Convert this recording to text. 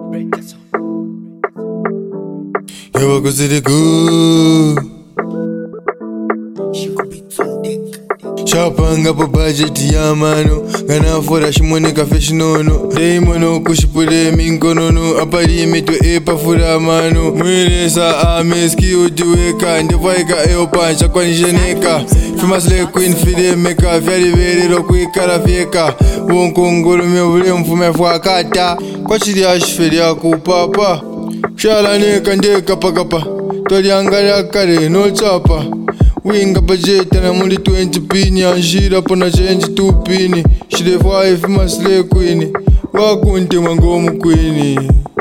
Yo, cause it good. Shapanga po budget ya mano Gana fora shimone kafe shinono Dei mono kushipule minkonono Apari meto epa fura mano Mwiresa ameski ujiweka Ndevaika eopancha kwa nisheneka Fimasle queen fide meka Fiari verero kuikara fieka Wonkongolo meule mfume fuakata Kwa chidi ashiferi ya kupapa Shala neka ndeka pakapa Tori angari kare no chapa Winga budget na muli 20 pini Anjira pona change 2 pini Shide 5 masle queen Wakunte mangomu queen